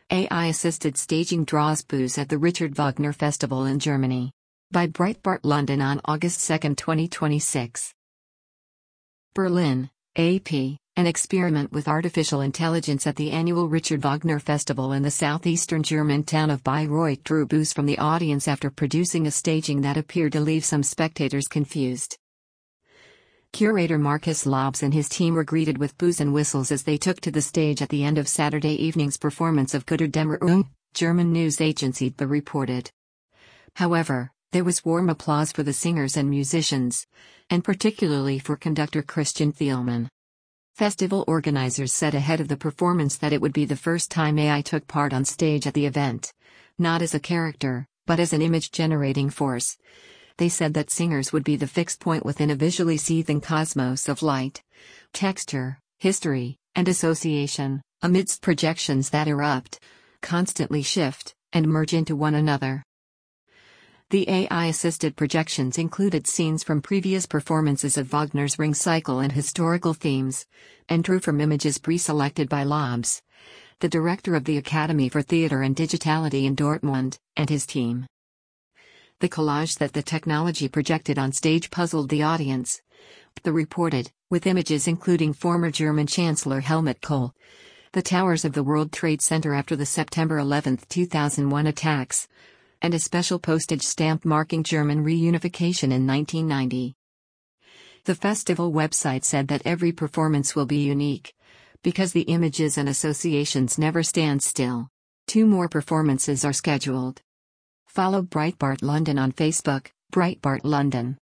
AI-assisted staging draws boos at the Richard Wagner Festival in Germany. By Breitbart London on August 2, 2026. Berlin, AP. An experiment with artificial intelligence at the annual Richard Wagner Festival in the southeastern German town of Bayreuth drew boos from the audience after producing a staging that appeared to leave some spectators confused. Curator Markus Lobs and his team were greeted with boos and whistles as they took to the stage at the end of Saturday evening's performance of Götterdämmerung, German news agency DPA reported. However, there was warm applause for the singers and musicians, and particularly for conductor Christian Thielmann. Festival organizers said ahead of the performance that it would be the first time AI took part on stage at the event, not as a character, but as an image-generating force. They said that singers would be the fixed point within a visually seething cosmos of light, texture, history, and association, amidst projections that erupt, constantly shift, and merge into one another. The AI-assisted projections included scenes from previous performances of Wagner's Ring Cycle and historical themes, and drew from images pre-selected by Lobs, the director of the Academy for Theatre and Digitality in Dortmund, and his team. The collage that the technology projected on stage puzzled the audience, DPA reported, with images including former German Chancellor Helmut Kohl, the towers of the World Trade Center after the September 11, 2001 attacks, and a special postage stamp marking German reunification in 1990. The festival website said that every performance will be unique, because the images and associations never stand still. 2 more performances are scheduled. Follow Breitbart London on Facebook, Breitbart London.